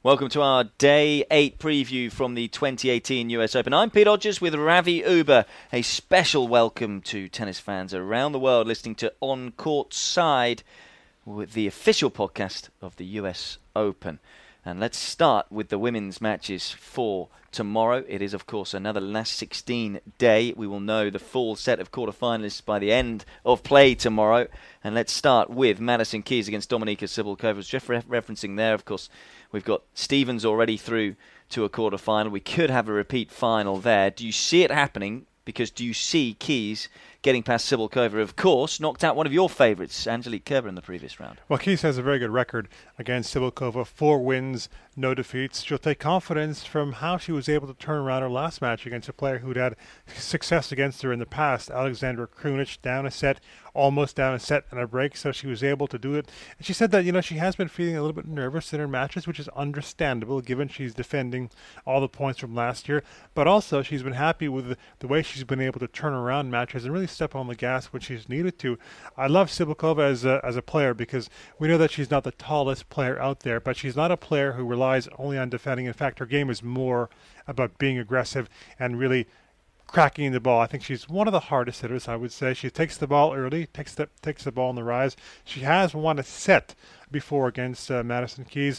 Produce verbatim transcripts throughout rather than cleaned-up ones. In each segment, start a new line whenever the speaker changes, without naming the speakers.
Welcome to our Day eight preview from the twenty eighteen U S Open. I'm Pete Hodges with Ravi Uber. A special welcome to tennis fans around the world listening to On Court Side, with the official podcast of the U S Open. And let's start with the women's matches for tomorrow. It is, of course, another last sixteen day. We will know the full set of quarterfinalists by the end of play tomorrow. And let's start with Madison Keys against Dominika Cibulkova. As Jeff re- referencing there, of course, we've got Stevens already through to a quarterfinal. We could have a repeat final there. Do you see it happening? Because do you see Keys getting past Cibulkova? Of course, knocked out one of your favourites, Angelique Kerber, in the previous round.
Well, Keys has a very good record against Cibulkova. Four wins, no defeats. She'll take confidence from how she was able to turn around her last match against a player who'd had success against her in the past, Alexandra Krunic, down a set, almost down a set and a break, so she was able to do it. And she said that, you know, she has been feeling a little bit nervous in her matches, which is understandable given she's defending all the points from last year. But also, she's been happy with the, the way she's been able to turn around matches and really step on the gas when she's needed to. I love Cibulkova as a, as a player because we know that she's not the tallest player out there, but she's not a player who relies only on defending. In fact, her game is more about being aggressive and really cracking the ball. I think she's one of the hardest hitters, I would say. She takes the ball early, takes the takes the ball on the rise. She has won a set before against uh, Madison Keys.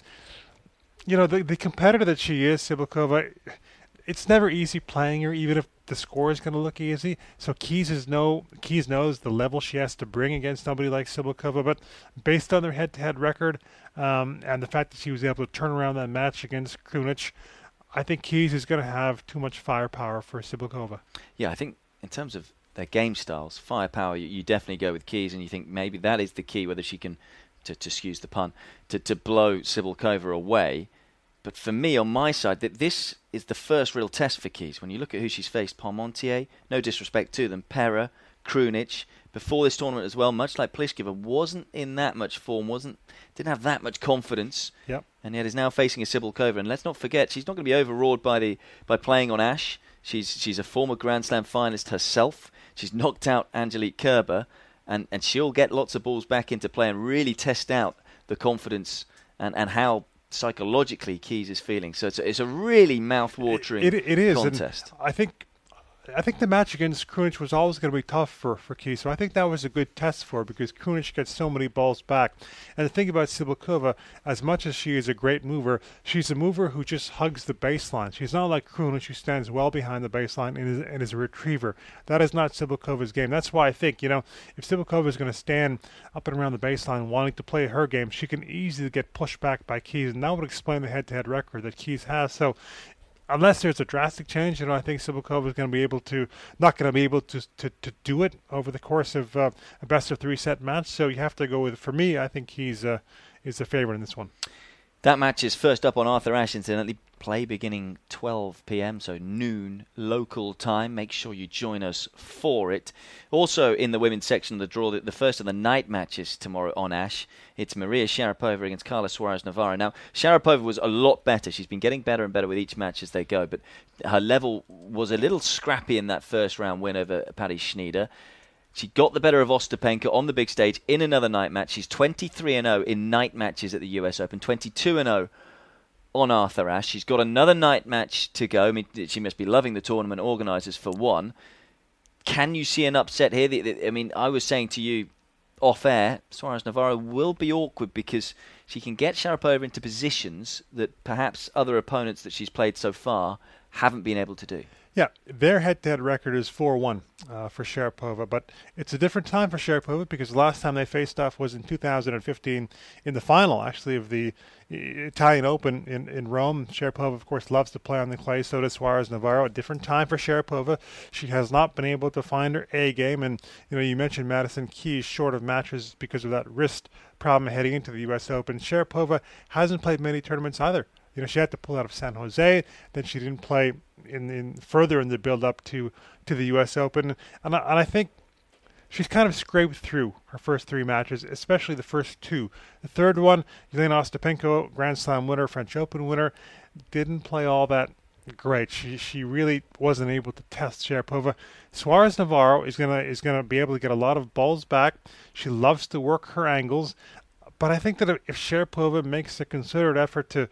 You know, the, the competitor that she is, Cibulkova, it's never easy playing her, even if the score is going to look easy. So Keys is no Keys knows the level she has to bring against somebody like Cibulkova. But based on their head-to-head record um, and the fact that she was able to turn around that match against Krunic, I think Keys is going to have too much firepower for Cibulkova.
Yeah, I think in terms of their game styles, firepower, you, you definitely go with Keys, and you think maybe that is the key, whether she can, to, to excuse the pun, to, to blow Cibulkova away. But for me, on my side, that this is the first real test for Keys. When you look at who she's faced, Parmentier, no disrespect to them, Pera, Krunic, before this tournament as well, much like Pliskova, wasn't in that much form, wasn't didn't have that much confidence,
yep.
and yet is now facing a Cibulkova. And let's not forget, she's not going to be overawed by the by playing on Ash. She's she's a former Grand Slam finalist herself. She's knocked out Angelique Kerber, and, and she'll get lots of balls back into play and really test out the confidence and, and how psychologically Keys is feeling. So it's a, it's a really mouth-watering
it, it, it is,
contest.
And I think I think the match against Krunic was always going to be tough for, for Keys, so I think that was a good test for her because Krunic gets so many balls back. And the thing about Cibulkova, as much as she is a great mover, she's a mover who just hugs the baseline. She's not like Krunic, who stands well behind the baseline and is, and is a retriever. That is not Cibulkova's game. That's why I think, you know, if Cibulkova is going to stand up and around the baseline wanting to play her game, she can easily get pushed back by Keys, and that would explain the head-to-head record that Keys has. So unless there's a drastic change, you know, I think Cibulkova is going to be able to, not going to be able to, to to do it over the course of uh, a best of three set match. So you have to go with, for me, I think he's uh, is the favorite in this one.
That match is first up on Arthur Ashe, incidentally. Play beginning twelve p.m., so noon local time. Make sure you join us for it. Also in the women's section of the draw, the, the first of the night matches tomorrow on Ashe, it's Maria Sharapova against Carla Suarez Navarro. Now, Sharapova was a lot better. She's been getting better and better with each match as they go, but her level was a little scrappy in that first round win over Patty Schnyder. She got the better of Ostapenko on the big stage in another night match. She's twenty-three and oh in night matches at the U S Open, twenty-two and oh on Arthur Ashe. She's got another night match to go. I mean, she must be loving the tournament organisers for one. Can you see an upset here? The, the, I mean, I was saying to you off air, Suarez Navarro will be awkward because she can get Sharapova into positions that perhaps other opponents that she's played so far haven't been able to do.
Yeah, their head-to-head record is four one uh, for Sharapova, but it's a different time for Sharapova because the last time they faced off was in two thousand fifteen in the final, actually, of the Italian Open in, in Rome. Sharapova, of course, loves to play on the clay, so does Suarez Navarro. A different time for Sharapova. She has not been able to find her A game, and you know, you mentioned Madison Keys short of matches because of that wrist problem heading into the U S Open. Sharapova hasn't played many tournaments either. You know, she had to pull out of San Jose, then she didn't play in, in further in the build-up to, to the U S Open. And I, and I think she's kind of scraped through her first three matches, especially the first two. The third one, Jelena Ostapenko, Grand Slam winner, French Open winner, didn't play all that great. She she really wasn't able to test Sharapova. Suarez Navarro is gonna is gonna be able to get a lot of balls back. She loves to work her angles, but I think that if Sharapova makes a considered effort to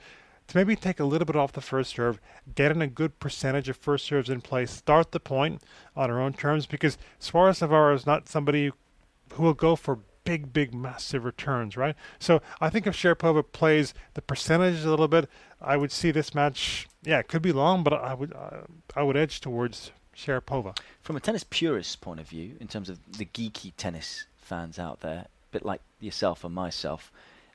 to maybe take a little bit off the first serve, get in a good percentage of first serves in play, start the point on her own terms, because Suarez Navarro is not somebody who will go for big, big, massive returns, right? So I think if Sharapova plays the percentage a little bit, I would see this match, yeah, it could be long, but I would uh, I would edge towards Sharapova.
From a tennis purist's point of view, in terms of the geeky tennis fans out there, a bit like yourself and myself,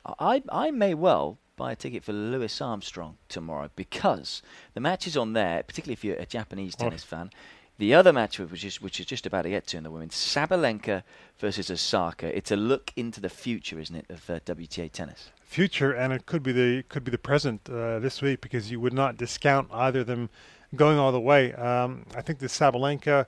I I may well buy a ticket for Louis Armstrong tomorrow, because the match is on there, particularly if you're a Japanese tennis oh. fan. The other match, which is, which is just about to get to in the women's, Sabalenka versus Osaka. It's a look into the future, isn't it, of uh, W T A tennis?
Future, and it could be the could be the present uh, this week, because you would not discount either of them going all the way. Um, I think the Sabalenka,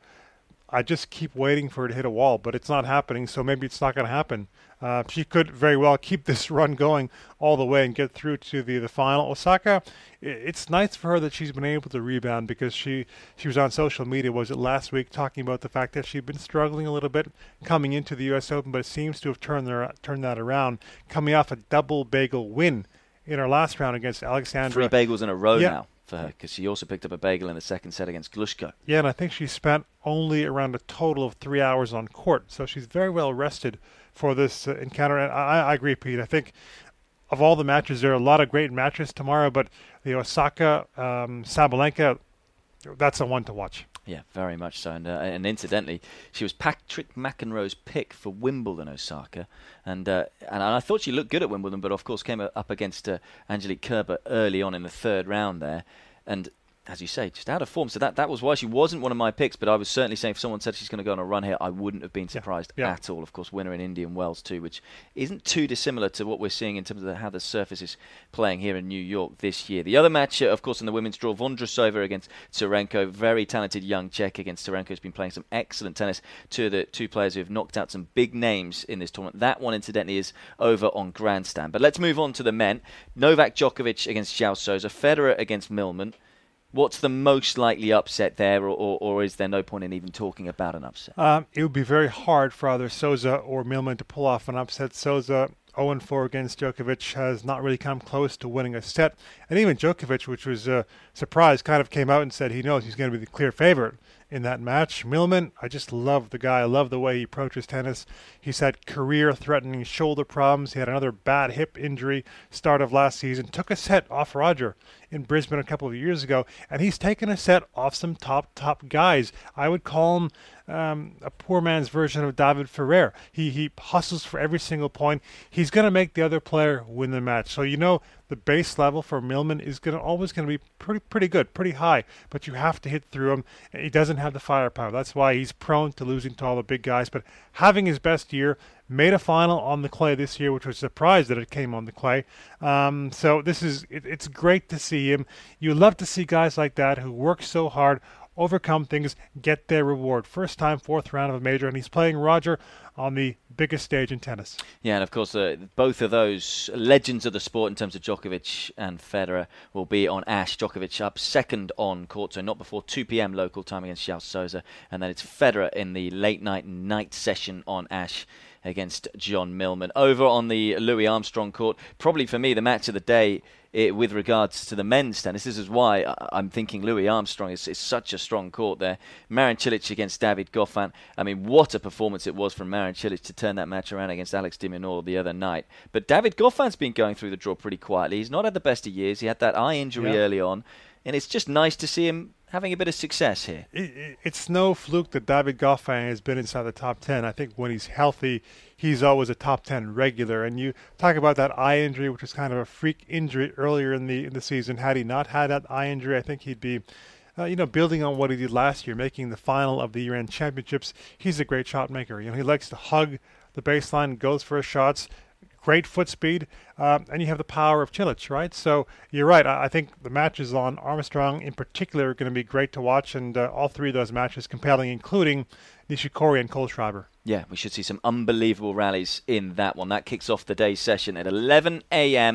I just keep waiting for her to hit a wall, but it's not happening, so maybe it's not going to happen. Uh, she could very well keep this run going all the way and get through to the, the final. Osaka, it's nice for her that she's been able to rebound, because she, she was on social media, was it last week, talking about the fact that she'd been struggling a little bit coming into the U S Open, but it seems to have turned, their, turned that around, coming off a double bagel win in her last round against Alexandra.
Three bagels in a row yeah. now for her, because she also picked up a bagel in the second set against Glushko.
Yeah, and I think she spent only around a total of three hours on court, so she's very well rested for this uh, encounter. And I, I agree, Pete. I think of all the matches, there are a lot of great matches tomorrow, but the Osaka um, Sabalenka, that's a one to watch.
Yeah, very much so. And, uh, and incidentally, she was Patrick McEnroe's pick for Wimbledon, Osaka. And, uh, and I thought she looked good at Wimbledon, but of course came up against uh, Angelique Kerber early on in the third round there. And as you say, just out of form. So that, that was why she wasn't one of my picks, but I was certainly saying if someone said she's going to go on a run here, I wouldn't have been surprised
yeah. Yeah.
at all. Of course, winner in Indian Wells too, which isn't too dissimilar to what we're seeing in terms of how the surface is playing here in New York this year. The other match, uh, of course, in the women's draw, Vondrousova against Tsurenko. Very talented young Czech against Tsurenko, who's been playing some excellent tennis. Two of the two players who have knocked out some big names in this tournament. That one, incidentally, is over on Grandstand. But let's move on to the men. Novak Djokovic against João Sousa. Federer against Millman. What's the most likely upset there, or, or, or is there no point in even talking about an upset?
Um, it would be very hard for either Sousa or Millman to pull off an upset. Sousa, oh and four against Djokovic, has not really come close to winning a set. And even Djokovic, which was a surprise, kind of came out and said he knows he's going to be the clear favorite in that match. Millman, I just love the guy. I love the way he approaches tennis. He's had career-threatening shoulder problems. He had another bad hip injury start of last season. Took a set off Roger in Brisbane a couple of years ago, and he's taken a set off some top, top guys. I would call him um, a poor man's version of David Ferrer. He, he hustles for every single point. He's going to make the other player win the match. So, you know, the base level for Millman is going to always going to be pretty pretty good, pretty high, but you have to hit through him. He doesn't have the firepower. That's why he's prone to losing to all the big guys, but having his best year, made a final on the clay this year, which was a surprise that it came on the clay. Um, so this is it, it's great to see him. You love to see guys like that who work so hard, overcome things, get their reward. First time, fourth round of a major, and he's playing Roger on the biggest stage in tennis.
Yeah, and of course, uh, both of those legends of the sport in terms of Djokovic and Federer will be on Ash. Djokovic up second on court, so not before two p.m. local time against João Sousa, and then it's Federer in the late night night session on Ash against John Millman. Over on the Louis Armstrong court, probably for me the match of the day it, with regards to the men's tennis. This is why I, I'm thinking Louis Armstrong is, is such a strong court there. Marin Cilic against David Goffin. I mean, what a performance it was from Marin Cilic to turn that match around against Alex de Minaur the other night. But David Goffin's been going through the draw pretty quietly. He's not had the best of years. He had that eye injury
yeah.
early on, and it's just nice to see him having a bit of success here.
It, it, it's no fluke that David Goffin has been inside the top ten. I think when he's healthy, he's always a top ten regular. And you talk about that eye injury, which was kind of a freak injury earlier in the in the season. Had he not had that eye injury, I think he'd be, uh, you know, building on what he did last year, making the final of the year-end championships. He's a great shot maker. You know, he likes to hug the baseline, goes for his shots. Great foot speed, um, and you have the power of Cilic, right? So you're right. I, I think the matches on Armstrong in particular are going to be great to watch, and uh, all three of those matches compelling, including Nishikori and Kohlschreiber.
Yeah, we should see some unbelievable rallies in that one. That kicks off the day's session at eleven a.m.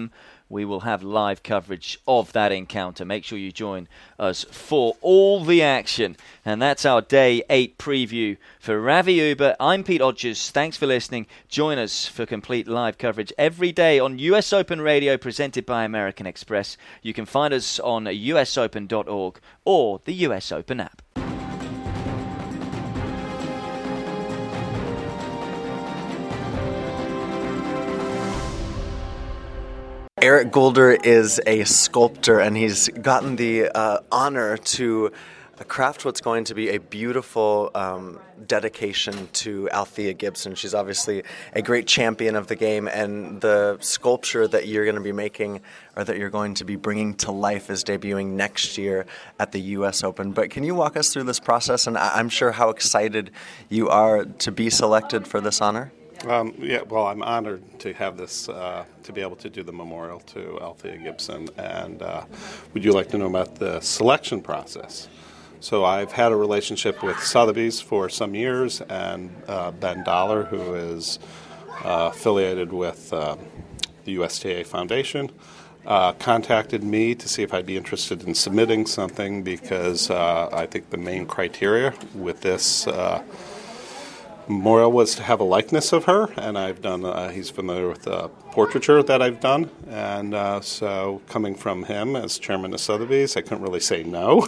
we will have live coverage of that encounter. Make sure you join us for all the action. And that's our day eight preview for Ravi Uber. I'm Pete Hodges. Thanks for listening. Join us for complete live coverage every day on U S Open Radio, presented by American Express. You can find us on U S open dot org or the U S Open app.
Eric Golder is a sculptor, and he's gotten the uh, honor to craft what's going to be a beautiful um, dedication to Althea Gibson. She's obviously a great champion of the game, and the sculpture that you're going to be making, or that you're going to be bringing to life, is debuting next year at the U S Open. But can you walk us through this process? And I'm sure how excited you are to be selected for this honor.
Um, yeah, well, I'm honored to have this, uh, to be able to do the memorial to Althea Gibson. And uh, would you like to know about the selection process? So I've had a relationship with Sotheby's for some years, and uh, Ben Dollar, who is uh, affiliated with uh, the U S T A Foundation, uh, contacted me to see if I'd be interested in submitting something, because uh, I think the main criteria with this uh, memorial was to have a likeness of her, and I've done, uh, he's familiar with the portraiture that I've done, and uh, so coming from him as chairman of Sotheby's, I couldn't really say no.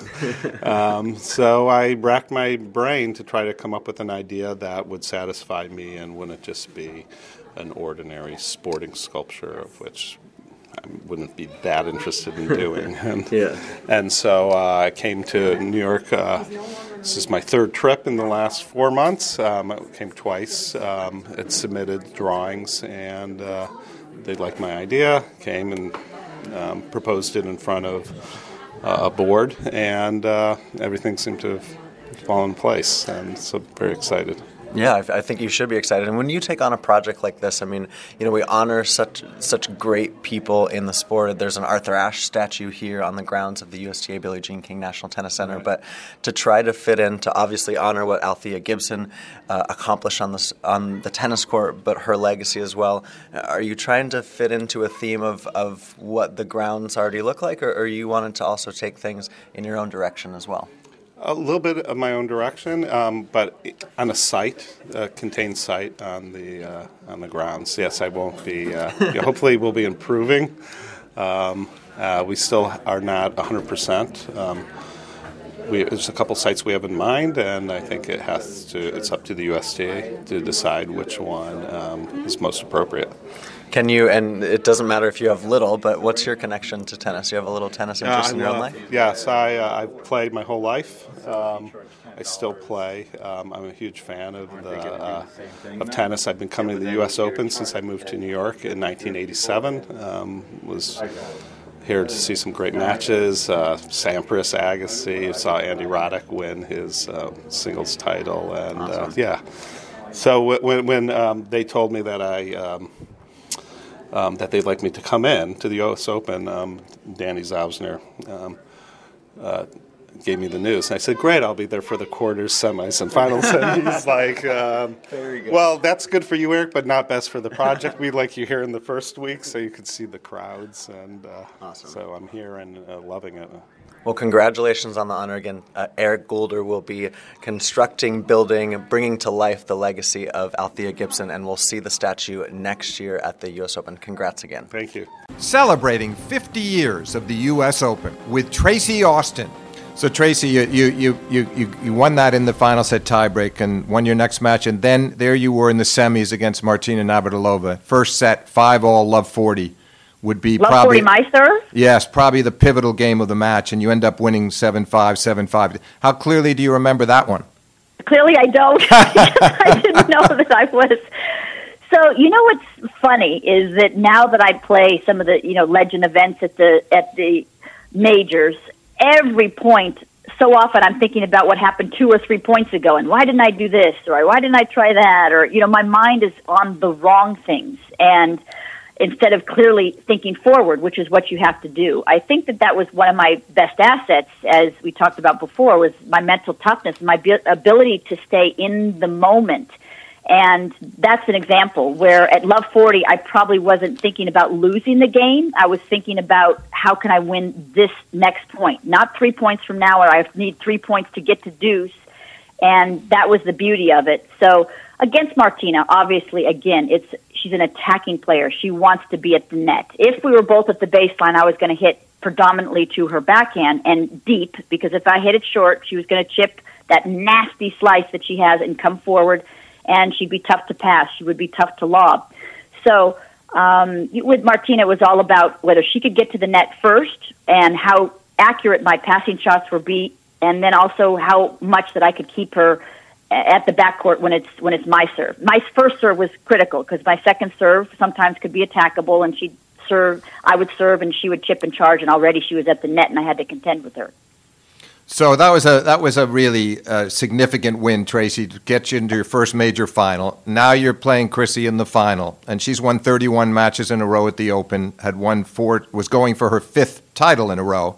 um, so I racked my brain to try to come up with an idea that would satisfy me and wouldn't just be an ordinary sporting sculpture, of which I wouldn't be that interested in doing. And,
yeah.
and so uh, I came to New York. Uh, this is my third trip in the last four months. Um, I came twice. Um, had submitted drawings, and uh, they liked my idea. Came and um, proposed it in front of uh, a board, and uh, everything seemed to have fallen in place. And so very excited.
Yeah, I, I think you should be excited. And when you take on a project like this, I mean, you know, we honor such such great people in the sport. There's an Arthur Ashe statue here on the grounds of the U S T A Billie Jean King National Tennis Center. Right. But to try to fit in, to obviously honor what Althea Gibson uh, accomplished on the, on the tennis court, but her legacy as well, are you trying to fit into a theme of, of what the grounds already look like, or, or you wanted to also take things in your own direction as well?
A little bit of my own direction, um, but on a site, a contained site on the uh, on the grounds. Yes, I won't be. Uh, hopefully, we'll be improving. Um, uh, we still are not one hundred percent. Um, we, there's a couple sites we have in mind, and I think it has to. It's up to the U S T A to decide which one um, is most appropriate.
Can you, and it doesn't matter if you have little, but what's your connection to tennis? You have a little tennis interest
uh,
in your
love,
own life?
Yes, I, uh, I've played my whole life. Um, I still play. Um, I'm a huge fan of the, uh, of tennis. I've been coming to the U S Open since I moved to New York in nineteen eighty-seven. Um, was here to see some great matches. Uh, Sampras, Agassi. Saw Andy Roddick win his uh, singles title, and uh, yeah. So when when um, they told me that I. Um, Um, that they'd like me to come in to the U S Open, um, Danny Zausner um, uh, gave me the news. And I said, great, I'll be there for the quarters, semis, and finals. And he's like, um,
Very good.
well, that's good for you, Eric, but not best for the project. We'd like you here in the first week so you could see the crowds. And uh,
awesome.
So I'm here and uh, loving it.
Well, congratulations on the honor again. Uh, Eric Golder will be constructing, building, bringing to life the legacy of Althea Gibson, and we'll see the statue next year at the U S Open. Congrats again.
Thank you.
Celebrating fifty years of the U S Open with Tracy Austin. So, Tracy, you you, you, you, you won that in the final set tiebreak and won your next match, and then there you were in the semis against Martina Navratilova. First set, five all, love forty. Would be
Love
probably
forty my serve?
Yes, probably the pivotal game of the match, and you end up winning seven five, seven five. How clearly do you remember that one?
Clearly I don't. I didn't know that I was. So, you know what's funny is that now that I play some of the, you know, legend events at the at the majors, every point, so often I'm thinking about what happened two or three points ago, and why didn't I do this, or why didn't I try that, or, you know, my mind is on the wrong things, and instead of clearly thinking forward, which is what you have to do. I think that that was one of my best assets, as we talked about before, was my mental toughness, my ability to stay in the moment And that's an example where at Love forty, I probably wasn't thinking about losing the game. I was thinking about how can I win this next point, not three points from now, or I need three points to get to deuce. And that was the beauty of it. So against Martina, obviously, again, it's she's an attacking player. She wants to be at the net. If we were both at the baseline, I was going to hit predominantly to her backhand and deep, because if I hit it short, she was going to chip that nasty slice that she has and come forward, and she'd be tough to pass. She would be tough to lob. So um, with Martina, it was all about whether she could get to the net first and how accurate my passing shots would be, and then also how much that I could keep her at the backcourt when it's when it's my serve. My first serve was critical because my second serve sometimes could be attackable, and she'd serve, I would serve, and she would chip and charge, and already she was at the net, and I had to contend with her.
So that was a that was a really uh, significant win, Tracy, to get you into your first major final. Now you're playing Chrissy in the final, and she's won thirty-one matches in a row at the Open, had won four, was going for her fifth title in a row,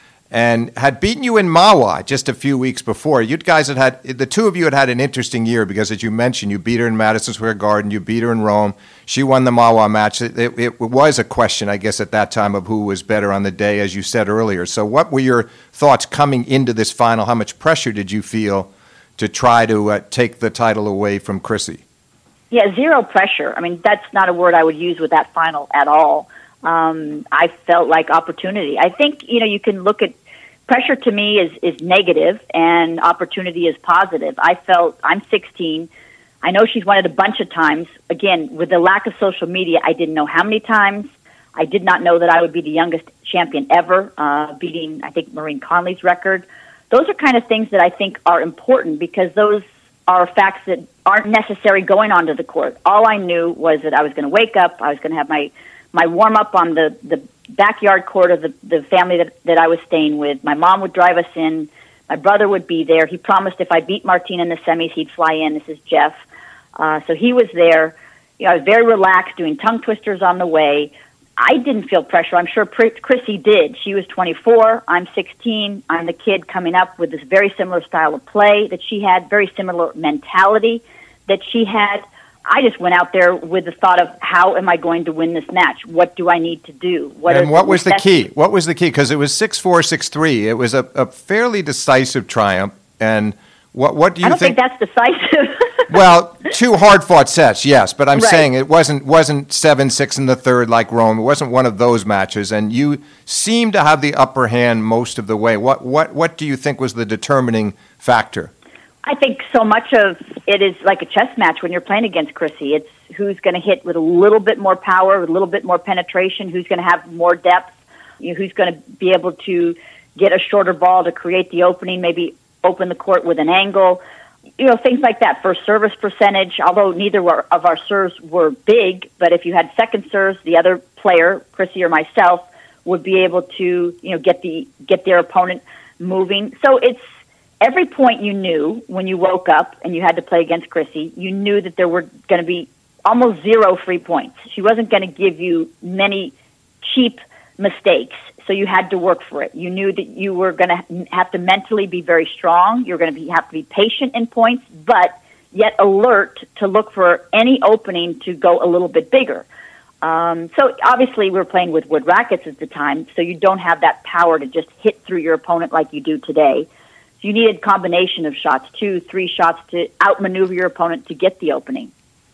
and had beaten you in Mahwah just a few weeks before. You guys had had, the two of you had had an interesting year because, as you mentioned, you beat her in Madison Square Garden, you beat her in Rome. She won the Mahwah match. It, it, it was a question, I guess, at that time of who was better on the day, as you said earlier. So what were your thoughts coming into this final? How much pressure did you feel to try to uh, take the title away from Chrissy?
Yeah, zero pressure. I mean, that's not a word I would use with that final at all. Um, I felt like opportunity. I think, you know, you can look at pressure to me is, is negative and opportunity is positive. I felt I'm sixteen. I know she's won it a bunch of times. Again, with the lack of social media, I didn't know how many times. I did not know that I would be the youngest champion ever, uh, beating, I think, Maureen Conley's record. Those are kind of things that I think are important because those are facts that aren't necessary going onto the court. All I knew was that I was going to wake up, I was going to have my, my warm-up on the, the backyard court of the, the family that, that I was staying with. My mom would drive us in. My brother would be there. He promised if I beat Martina in the semis, he'd fly in. This is Jeff. Uh, so he was there. You know, I was very relaxed, doing tongue twisters on the way. I didn't feel pressure. I'm sure Chrissy did. She was twenty-four. I'm sixteen. I'm the kid coming up with this very similar style of play that she had, very similar mentality that she had. I just went out there with the thought of how am I going to win this match? What do I need to do? What
and what was the key? What was the key? Because it was six four, six three. It was a, a fairly decisive triumph. And what what do you
think? I don't
think?
think that's decisive.
Well, two hard-fought sets, yes. But I'm
right.
saying it wasn't wasn't seven six in the third like Rome. It wasn't one of those matches. And you seemed to have the upper hand most of the way. What what what do you think was the determining factor?
I think so much of it is like a chess match when you're playing against Chrissy. It's who's going to hit with a little bit more power, with a little bit more penetration, who's going to have more depth, you know, who's going to be able to get a shorter ball to create the opening, maybe open the court with an angle, you know, things like that. First service percentage, although neither were, of our serves were big, but if you had second serves, the other player, Chrissy or myself, would be able to, you know, get the get their opponent moving. So it's every point you knew when you woke up and you had to play against Chrissy, you knew that there were going to be almost zero free points. She wasn't going to give you many cheap mistakes, so you had to work for it. You knew that you were going to have to mentally be very strong. You're going to be, have to be patient in points, but yet alert to look for any opening to go a little bit bigger. Um, so obviously we were playing with wood rackets at the time, so you don't have that power to just hit through your opponent like you do today. So you needed a combination of shots, two, three shots to outmaneuver your opponent to get the opening.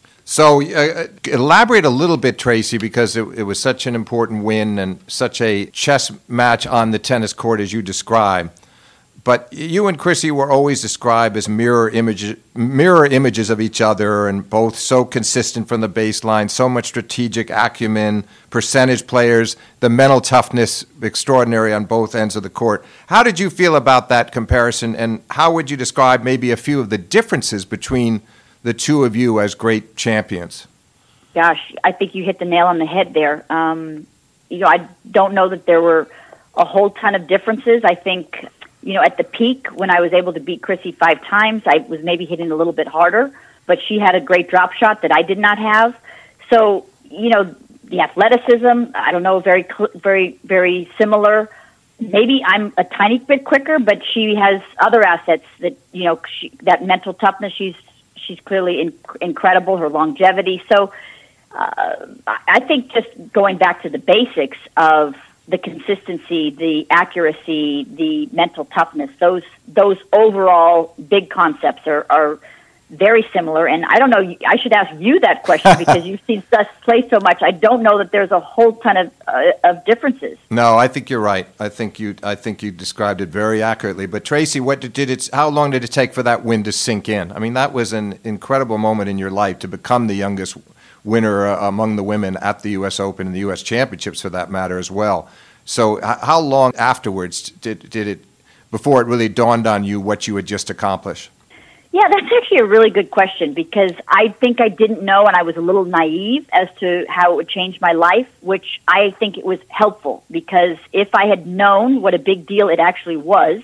So uh, elaborate a little bit, Tracy, because it, it was such an important win and such a chess match on the tennis court as you describe. But you and Chrissy were always described as mirror images, mirror images of each other, and both so consistent from the baseline, so much strategic acumen, percentage players, the mental toughness extraordinary on both ends of the court. How did you feel about that comparison, and how would you describe maybe a few of the differences between the two of you as great champions?
Gosh, I think you hit the nail on the head there. Um, you know, I don't know that there were a whole ton of differences. I think, you know, at the peak, when I was able to beat Chrissy five times, I was maybe hitting a little bit harder, but she had a great drop shot that I did not have. So, you know, the athleticism, I don't know, very, very, very similar. Maybe I'm a tiny bit quicker, but she has other assets that, you know, she, that mental toughness, she's she's clearly in, incredible, her longevity. So uh, I think just going back to the basics of the consistency, the accuracy, the mental toughness, those those overall big concepts are, are very similar. And I don't know, I should ask you that question because you've seen us play so much. I don't know that there's a whole ton of uh, of differences.
No, I think you're right. I think you I think you described it very accurately. But Tracy, what did, did it how long did it take for that win to sink in? I mean, that was an incredible moment in your life to become the youngest winner uh, among the women at the U S Open and the U S Championships for that matter as well. So h- how long afterwards did did it before it really dawned on you what you had just accomplished?
Yeah, that's actually a really good question because I think I didn't know and I was a little naive as to how it would change my life, which I think it was helpful because if I had known what a big deal it actually was,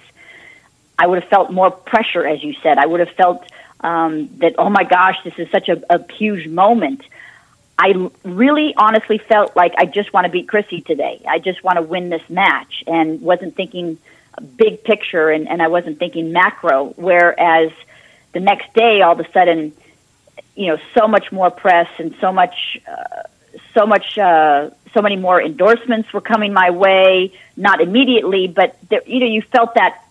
I would have felt more pressure, as you said. I would have felt um, that, oh my gosh, this is such a, a huge moment. I really honestly felt like I just want to beat Chrissy today. I just want to win this match and wasn't thinking big picture and, and I wasn't thinking macro, whereas the next day, all of a sudden, you know, so much more press and so much, uh, so much, uh, so many more endorsements were coming my way. Not immediately, but there, you know, you felt that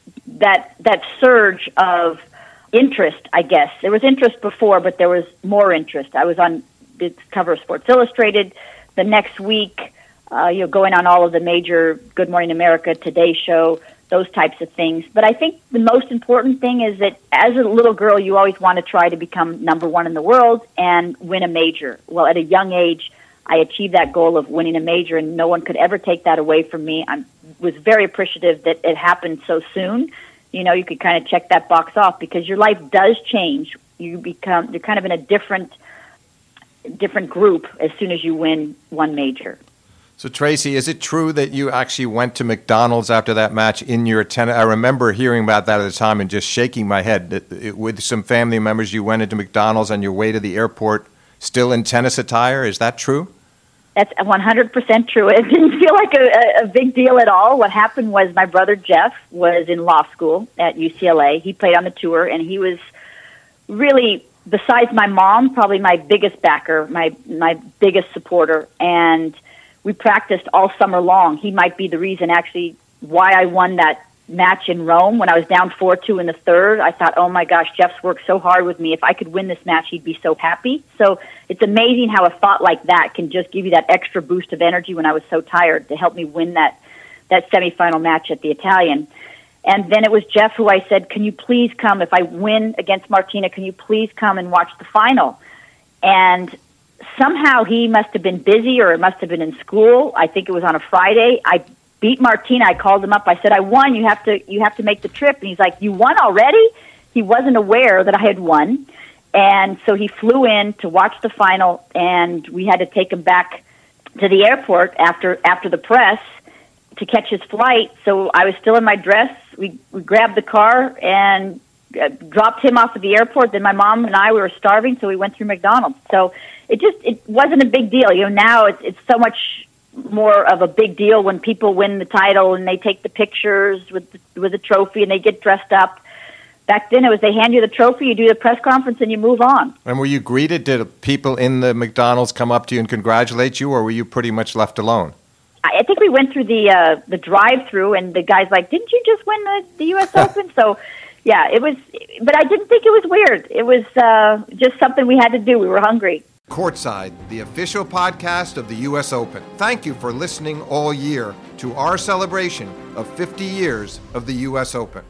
that that surge of interest. I guess there was interest before, but there was more interest. I was on the cover of Sports Illustrated the next week. Uh, you know, going on all of the major Good Morning America, Today Show, those types of things. But I think the most important thing is that as a little girl, you always want to try to become number one in the world and win a major. Well, at a young age, I achieved that goal of winning a major, and no one could ever take that away from me. I was very appreciative that it happened so soon. You know, you could kind of check that box off because your life does change. You become, you're kind of in a different, different group as soon as you win one major.
So, Tracy, is it true that you actually went to McDonald's after that match in your tennis? I remember hearing about that at the time and just shaking my head. That it, with some family members, you went into McDonald's on your way to the airport still in tennis attire. Is that true?
That's one hundred percent true. It didn't feel like a, a big deal at all. What happened was my brother Jeff was in law school at U C L A. He played on the tour, and he was really, besides my mom, probably my biggest backer, my my biggest supporter, and we practiced all summer long. He might be the reason, actually, why I won that match in Rome when I was down four two in the third. I thought, oh, my gosh, Jeff's worked so hard with me. If I could win this match, he'd be so happy. So it's amazing how a thought like that can just give you that extra boost of energy when I was so tired to help me win that, that semifinal match at the Italian. And then it was Jeff who I said, can you please come? If I win against Martina, can you please come and watch the final? And somehow he must have been busy or it must have been in school. I think it was on a Friday. I beat Martina. I called him up. I said, I won. You have to you have to make the trip. And he's like, you won already? He wasn't aware that I had won. And so he flew in to watch the final, and we had to take him back to the airport after after the press to catch his flight. So I was still in my dress. We, we grabbed the car and uh, dropped him off at the airport. Then my mom and I, we were starving, so we went through McDonald's. So it just it wasn't a big deal. You know, now it's it's so much more of a big deal when people win the title and they take the pictures with the, with the trophy and they get dressed up. Back then, it was they hand you the trophy, you do the press conference, and you move on. And
were you greeted? Did people in the McDonald's come up to you and congratulate you, or were you pretty much left alone?
I think we went through the uh, the drive-through, and the guy's like, "Didn't you just win the, the U S Open?" So, yeah, it was. But I didn't think it was weird. It was uh, just something we had to do. We were hungry.
Courtside, the official podcast of the U S Open. Thank you for listening all year to our celebration of fifty years of the U S Open.